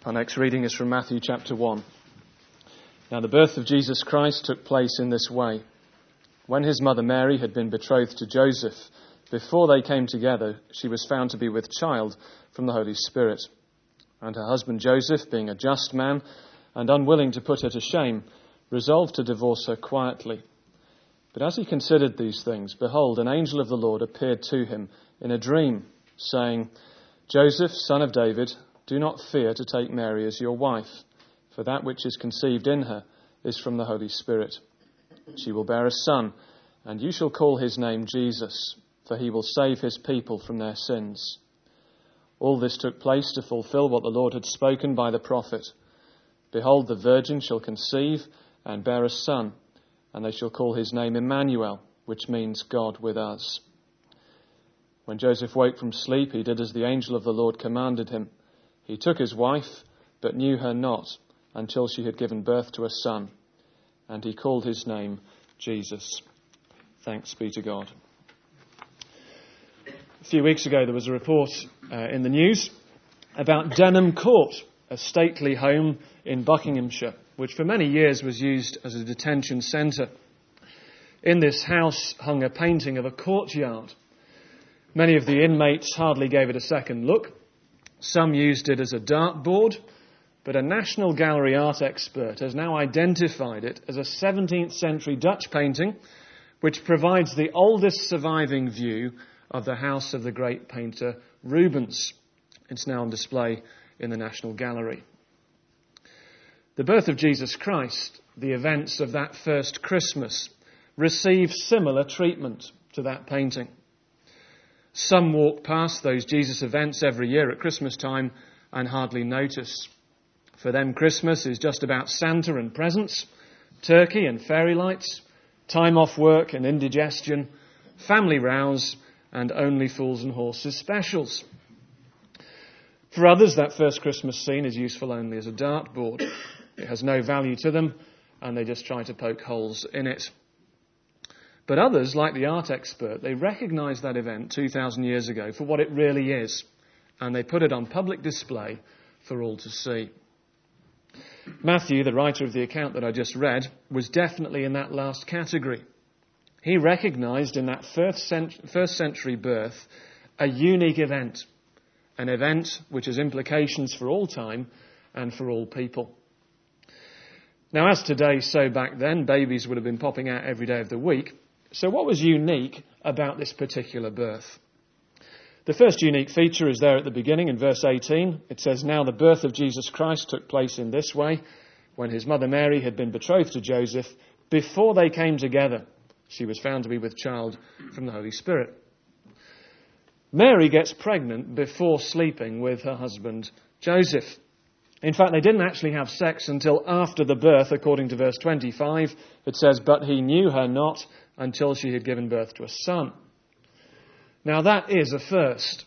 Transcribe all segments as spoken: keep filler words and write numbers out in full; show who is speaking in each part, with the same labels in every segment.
Speaker 1: Our next reading is from Matthew chapter one. Now the birth of Jesus Christ took place in this way. When his mother Mary had been betrothed to Joseph, before they came together, she was found to be with child from the Holy Spirit. And her husband Joseph, being a just man and unwilling to put her to shame, resolved to divorce her quietly. But as he considered these things, behold, an angel of the Lord appeared to him in a dream, saying, Joseph, son of David, do not fear to take Mary as your wife, for that which is conceived in her is from the Holy Spirit. She will bear a son, and you shall call his name Jesus, for he will save his people from their sins. All this took place to fulfill what the Lord had spoken by the prophet. Behold, the virgin shall conceive and bear a son, and they shall call his name Emmanuel, which means God with us. When Joseph woke from sleep, he did as the angel of the Lord commanded him. He took his wife, but knew her not, until she had given birth to a son, and he called his name Jesus. Thanks be to God. A few weeks ago, there was a report uh, in the news about Denham Court, a stately home in Buckinghamshire, which for many years was used as a detention centre. In this house hung a painting of a courtyard. Many of the inmates hardly gave it a second look. Some used it as a dartboard, but a National Gallery art expert has now identified it as a seventeenth century Dutch painting, which provides the oldest surviving view of the house of the great painter Rubens. It's now on display in the National Gallery. The birth of Jesus Christ, the events of that first Christmas, receive similar treatment to that painting. Some walk past those Jesus events every year at Christmas time and hardly notice. For them, Christmas is just about Santa and presents, turkey and fairy lights, time off work and indigestion, family rows, and only fools and horses specials. For others, that first Christmas scene is useful only as a dartboard. It has no value to them, and they just try to poke holes in it. But others, like the art expert, they recognise that event two thousand years ago for what it really is, and they put it on public display for all to see. Matthew, the writer of the account that I just read, was definitely in that last category. He recognised in that first century birth a unique event, an event which has implications for all time and for all people. Now, as today, so back then, babies would have been popping out every day of the week. So what was unique about this particular birth? The first unique feature is there at the beginning in verse eighteen. It says, Now the birth of Jesus Christ took place in this way, when his mother Mary had been betrothed to Joseph. Before they came together, she was found to be with child from the Holy Spirit. Mary gets pregnant before sleeping with her husband Joseph. In fact, they didn't actually have sex until after the birth, according to verse twenty-five. It says, But he knew her not until she had given birth to a son. Now that is a first.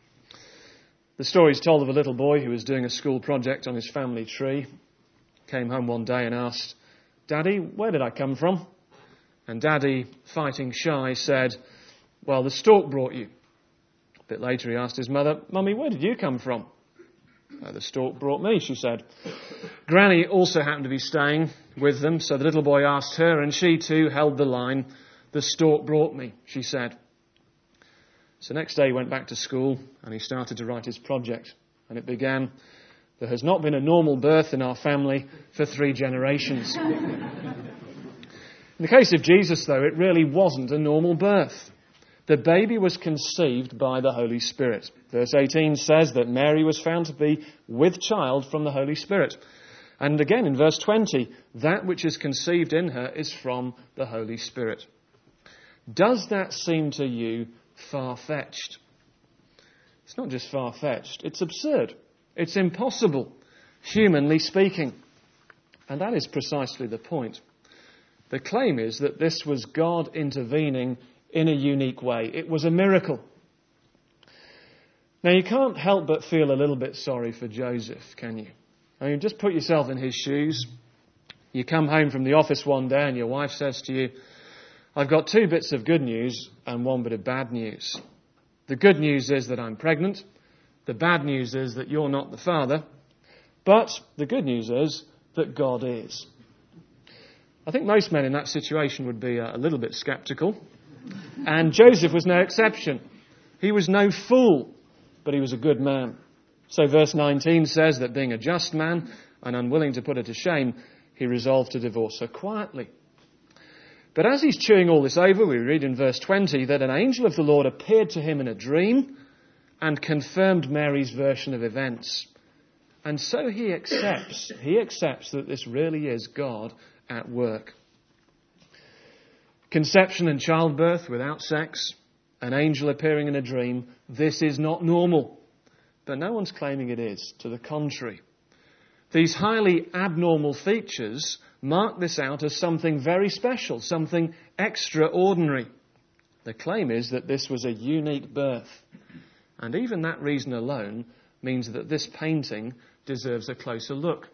Speaker 1: The story is told of a little boy who was doing a school project on his family tree. Came home one day and asked, Daddy, where did I come from? And Daddy, fighting shy, said, Well, the stork brought you. A bit later he asked his mother, Mummy, where did you come from? Uh, the stork brought me, she said. Granny also happened to be staying with them, so the little boy asked her, and she too held the line. The stork brought me, she said. So next day he went back to school and he started to write his project. And it began, There has not been a normal birth in our family for three generations. In the case of Jesus, though, it really wasn't a normal birth. The baby was conceived by the Holy Spirit. Verse eighteen says that Mary was found to be with child from the Holy Spirit. And again in verse twenty, that which is conceived in her is from the Holy Spirit. Does that seem to you far-fetched? It's not just far-fetched, it's absurd. It's impossible, humanly speaking. And that is precisely the point. The claim is that this was God intervening in a unique way. It was a miracle. Now, you can't help but feel a little bit sorry for Joseph, can you? I mean, just put yourself in his shoes. You come home from the office one day and your wife says to you, I've got two bits of good news and one bit of bad news. The good news is that I'm pregnant. The bad news is that you're not the father. But the good news is that God is. I think most men in that situation would be a little bit sceptical. And Joseph was no exception. He was no fool, but he was a good man. So verse nineteen says that being a just man and unwilling to put her to shame, he resolved to divorce her quietly. But as he's chewing all this over, we read in verse twenty that an angel of the Lord appeared to him in a dream and confirmed Mary's version of events. And so he accepts, he accepts that this really is God at work. Conception and childbirth without sex, an angel appearing in a dream, this is not normal. But no one's claiming it is. To the contrary. These highly abnormal features mark this out as something very special, something extraordinary. The claim is that this was a unique birth. And even that reason alone means that this painting deserves a closer look.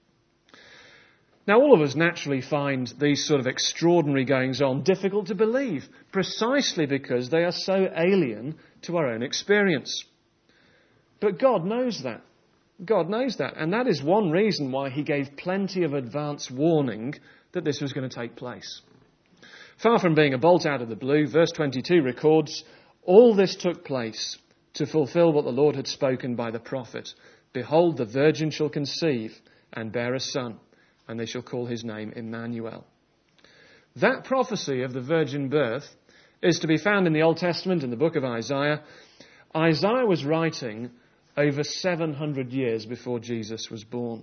Speaker 1: Now, all of us naturally find these sort of extraordinary goings-on difficult to believe, precisely because they are so alien to our own experience. But God knows that. God knows that. And that is one reason why he gave plenty of advance warning that this was going to take place. Far from being a bolt out of the blue, verse twenty-two records, all this took place to fulfill what the Lord had spoken by the prophet. Behold, the virgin shall conceive and bear a son, and they shall call his name Emmanuel. That prophecy of the virgin birth is to be found in the Old Testament in the book of Isaiah. Isaiah was writing over seven hundred years before Jesus was born.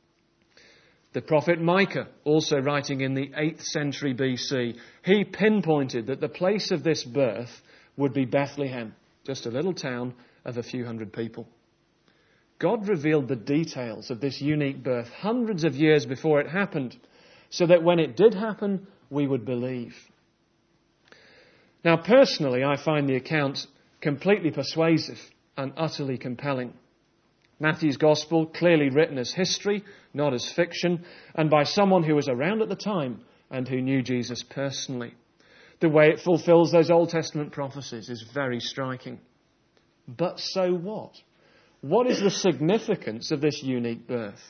Speaker 1: The prophet Micah, also writing in the eighth century B C, he pinpointed that the place of this birth would be Bethlehem, just a little town of a few hundred people. God revealed the details of this unique birth hundreds of years before it happened, so that when it did happen, we would believe. Now, personally, I find the account completely persuasive and utterly compelling. Matthew's Gospel, clearly written as history, not as fiction, and by someone who was around at the time and who knew Jesus personally. The way it fulfills those Old Testament prophecies is very striking. But so what? What is the significance of this unique birth?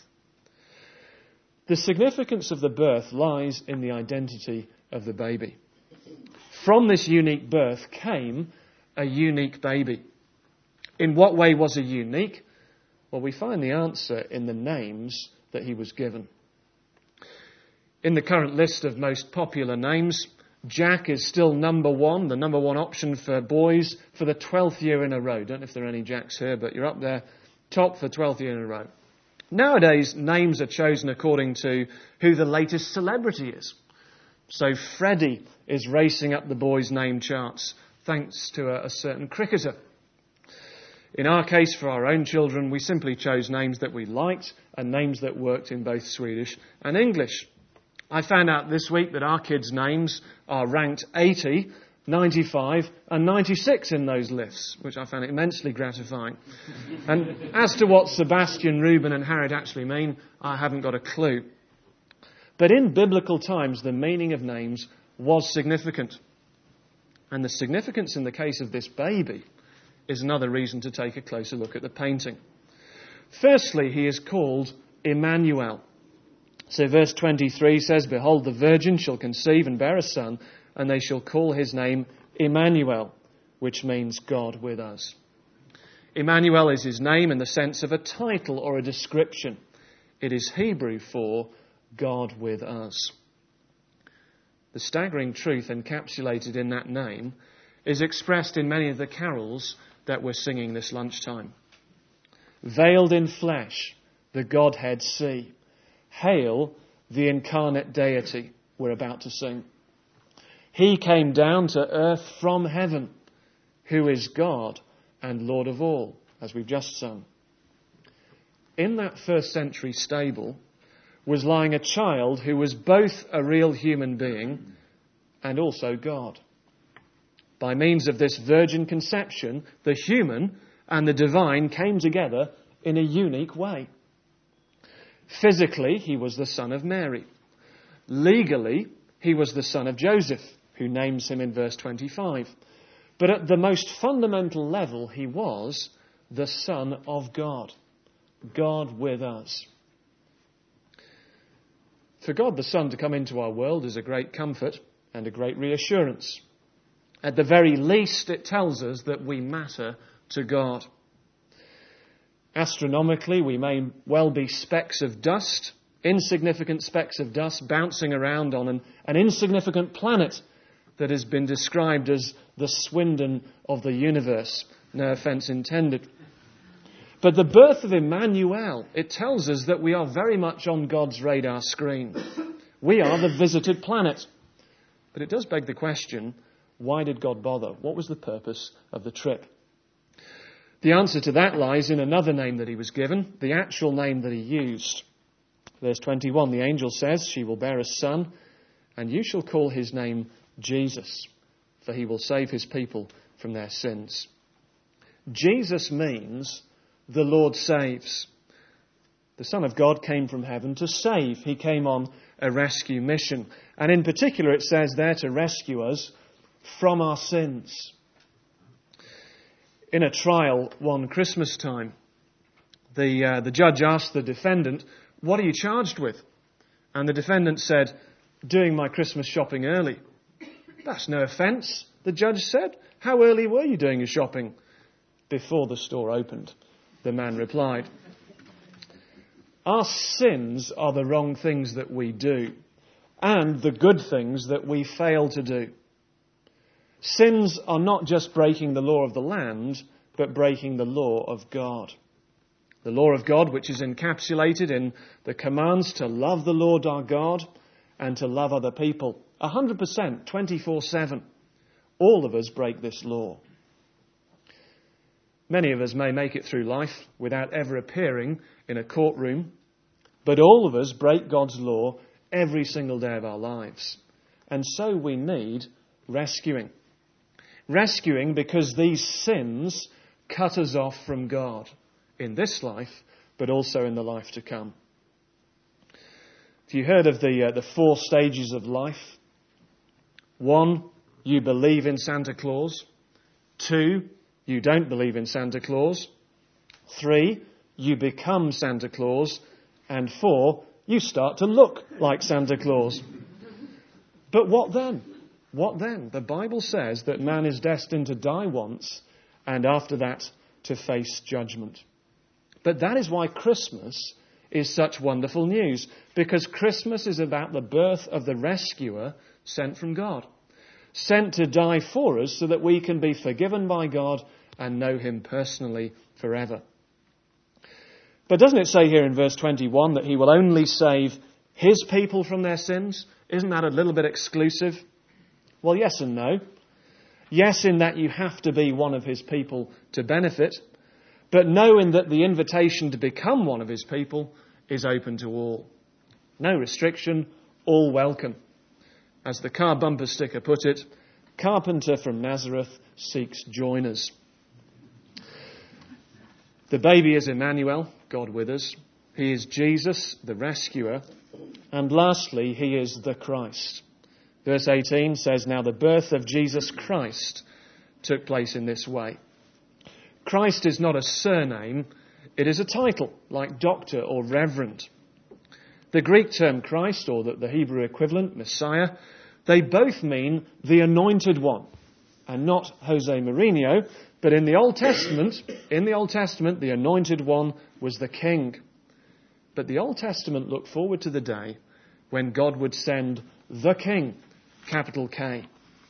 Speaker 1: The significance of the birth lies in the identity of the baby. From this unique birth came a unique baby. In what way was he unique? Well, we find the answer in the names that he was given. In the current list of most popular names, Jack is still number one, the number one option for boys for the twelfth year in a row. Don't know if there are any Jacks here, but you're up there, top for twelfth year in a row. Nowadays, names are chosen according to who the latest celebrity is. So Freddie is racing up the boys' name charts, thanks to a, a certain cricketer. In our case, for our own children, we simply chose names that we liked and names that worked in both Swedish and English. I found out this week that our kids' names are ranked eighty, ninety-five and ninety-six in those lists, which I found immensely gratifying. And as to what Sebastian, Reuben and Harriet actually mean, I haven't got a clue. But in biblical times, the meaning of names was significant. And the significance in the case of this baby is another reason to take a closer look at the painting. Firstly, he is called Emmanuel. So verse twenty-three says, Behold, the virgin shall conceive and bear a son, and they shall call his name Emmanuel, which means God with us. Emmanuel is his name in the sense of a title or a description. It is Hebrew for God with us. The staggering truth encapsulated in that name is expressed in many of the carols that we're singing this lunchtime. Veiled in flesh, the Godhead see. Hail the incarnate deity we're about to sing. He came down to earth from heaven, who is God and Lord of all, as we've just sung. In that first century stable was lying a child who was both a real human being and also God. By means of this virgin conception, the human and the divine came together in a unique way. Physically, he was the son of Mary. Legally, he was the son of Joseph, who names him in verse twenty-five. But at the most fundamental level, he was the Son of God, God with us. For God the Son to come into our world is a great comfort and a great reassurance. At the very least, it tells us that we matter to God. Astronomically, we may well be specks of dust, insignificant specks of dust bouncing around on an, an insignificant planet that has been described as the Swindon of the universe. No offence intended. But the birth of Emmanuel, it tells us that we are very much on God's radar screen. We are the visited planet. But it does beg the question, why did God bother? What was the purpose of the trip? The answer to that lies in another name that he was given, the actual name that he used. Verse twenty-one, the angel says, she will bear a son, and you shall call his name Jesus, for he will save his people from their sins. Jesus means the Lord saves. The Son of God came from heaven to save. He came on a rescue mission. And in particular, it says there to rescue us from our sins. In a trial one Christmas time, the, uh, the judge asked the defendant, what are you charged with? And the defendant said, doing my Christmas shopping early. That's no offence, the judge said. How early were you doing your shopping? Before the store opened, the man replied. Our sins are the wrong things that we do, and the good things that we fail to do. Sins are not just breaking the law of the land, but breaking the law of God. The law of God, which is encapsulated in the commands to love the Lord our God and to love other people. one hundred percent, twenty-four seven. All of us break this law. Many of us may make it through life without ever appearing in a courtroom, but all of us break God's law every single day of our lives. And so we need rescuing. Rescuing because these sins cut us off from God in this life, but also in the life to come. Have you heard of the, uh, the four stages of life? One, you believe in Santa Claus. Two, you don't believe in Santa Claus. Three, you become Santa Claus. And four, you start to look like Santa Claus. But what then? What then? The Bible says that man is destined to die once and after that to face judgment. But that is why Christmas is such wonderful news, because Christmas is about the birth of the rescuer sent from God, sent to die for us so that we can be forgiven by God and know him personally forever. But doesn't it say here in verse twenty-one that he will only save his people from their sins? Isn't that a little bit exclusive? Well, yes and no. Yes, in that you have to be one of his people to benefit, but no, in that the invitation to become one of his people is open to all. No restriction, all welcome. As the car bumper sticker put it, carpenter from Nazareth seeks joiners. The baby is Emmanuel, God with us. He is Jesus, the rescuer. And lastly, he is the Christ. Verse eighteen says, now the birth of Jesus Christ took place in this way. Christ is not a surname, it is a title, like doctor or reverend. The Greek term Christ, or the, the Hebrew equivalent, Messiah, they both mean the anointed one, and not Jose Mourinho, but in the Old Testament, in the Old Testament, the anointed one was the king. But the Old Testament looked forward to the day when God would send the king, capital K.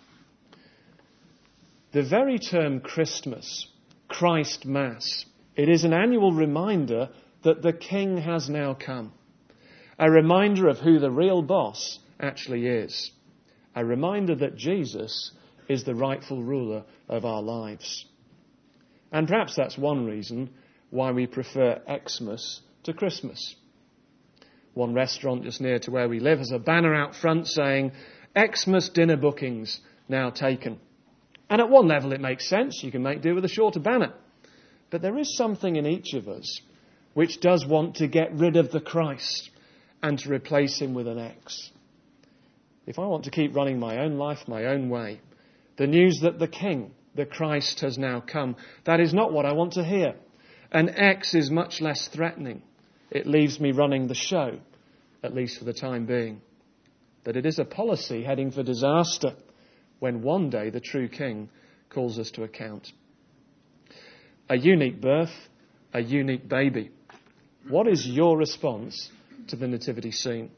Speaker 1: The very term Christmas, Christ Mass, it is an annual reminder that the King has now come. A reminder of who the real boss actually is. A reminder that Jesus is the rightful ruler of our lives. And perhaps that's one reason why we prefer Xmas to Christmas. One restaurant just near to where we live has a banner out front saying, Xmas dinner bookings now taken. And at one level it makes sense. You can make do with a shorter banner. But there is something in each of us which does want to get rid of the Christ and to replace him with an X. If I want to keep running my own life, my own way, the news that the King, the Christ, has now come, that is not what I want to hear. And X is much less threatening. It leaves me running the show, at least for the time being. That it is a policy heading for disaster when one day the true King calls us to account. A unique birth, a unique baby. What is your response to the nativity scene?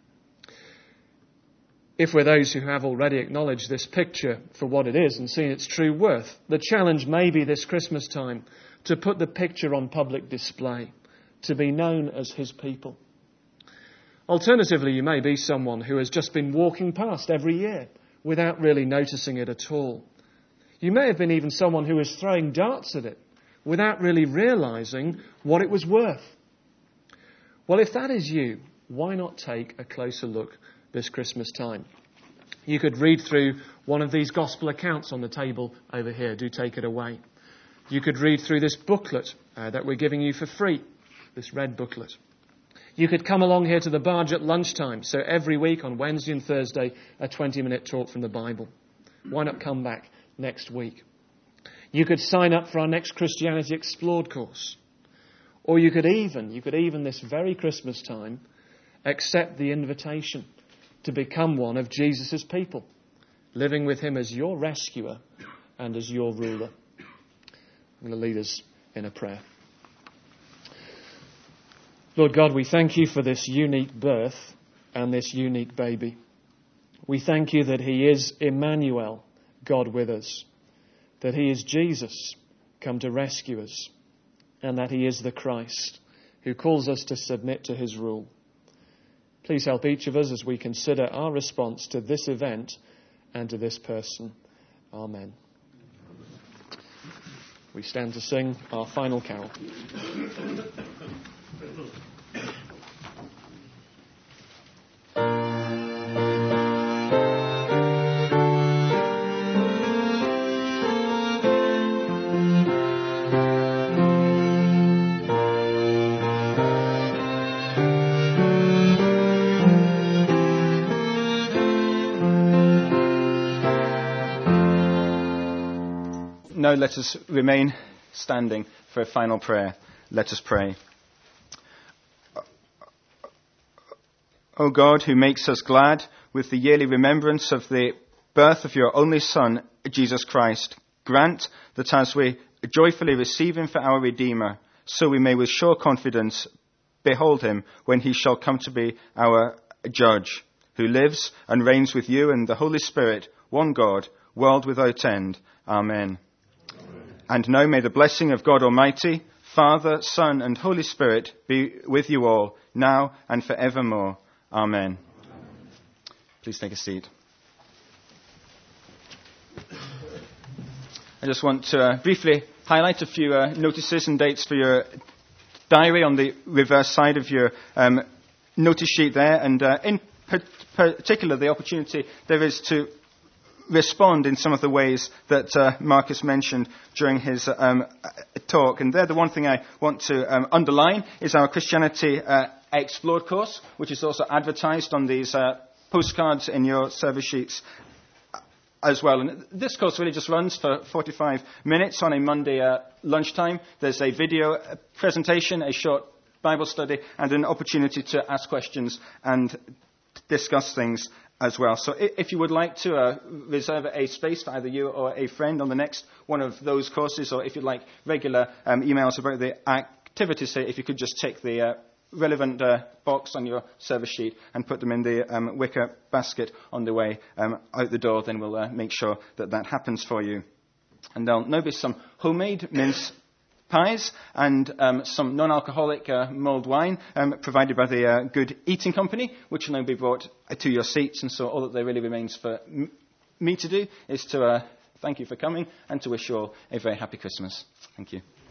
Speaker 1: If we're those who have already acknowledged this picture for what it is and seen its true worth, the challenge may be this Christmas time to put the picture on public display, to be known as his people. Alternatively, you may be someone who has just been walking past every year without really noticing it at all. You may have been even someone who was throwing darts at it without really realising what it was worth. Well, if that is you, why not take a closer look this Christmas time? You could read through one of these gospel accounts on the table over here. Do take it away. You could read through this booklet uh, that we're giving you for free, this red booklet. You could come along here to the barge at lunchtime. So every week on Wednesday and Thursday, a twenty-minute talk from the Bible. Why not come back next week? You could sign up for our next Christianity Explored course. Or you could even, you could even this very Christmas time, accept the invitation to become one of Jesus' people, living with him as your rescuer and as your ruler. I'm going to lead us in a prayer. Lord God, we thank you for this unique birth and this unique baby. We thank you that he is Emmanuel, God with us, that he is Jesus, come to rescue us, and that he is the Christ, who calls us to submit to his rule. Please help each of us as we consider our response to this event and to this person. Amen. We stand to sing our final carol.
Speaker 2: Now let us remain standing for a final prayer. Let us pray. O God, who makes us glad with the yearly remembrance of the birth of your only Son, Jesus Christ, grant that as we joyfully receive him for our Redeemer, so we may with sure confidence behold him when he shall come to be our Judge, who lives and reigns with you and the Holy Spirit, one God, world without end. Amen. And now may the blessing of God Almighty, Father, Son, and Holy Spirit be with you all, now and forevermore. Amen. Please take a seat. I just want to uh, briefly highlight a few uh, notices and dates for your diary on the reverse side of your um, notice sheet there. And uh, in per- particular, the opportunity there is to respond in some of the ways that uh, Marcus mentioned during his um, talk. And there, the one thing I want to um, underline is our Christianity uh, Explored course, which is also advertised on these uh, postcards in your service sheets as well. And this course really just runs for forty-five minutes on a Monday uh, lunchtime. There's a video presentation, a short Bible study, and an opportunity to ask questions and discuss things as well. So if you would like to uh, reserve a space for either you or a friend on the next one of those courses, or if you'd like regular um, emails about the activities, say, if you could just tick the uh, relevant uh, box on your service sheet and put them in the um, wicker basket on the way um, out the door, then we'll uh, make sure that that happens for you. And there'll now be some homemade mince pies and um, some non-alcoholic uh, mulled wine um, provided by the uh, Good Eating Company, which will now be brought to your seats. And so all that there really remains for m- me to do is to uh, thank you for coming and to wish you all a very happy Christmas. Thank you.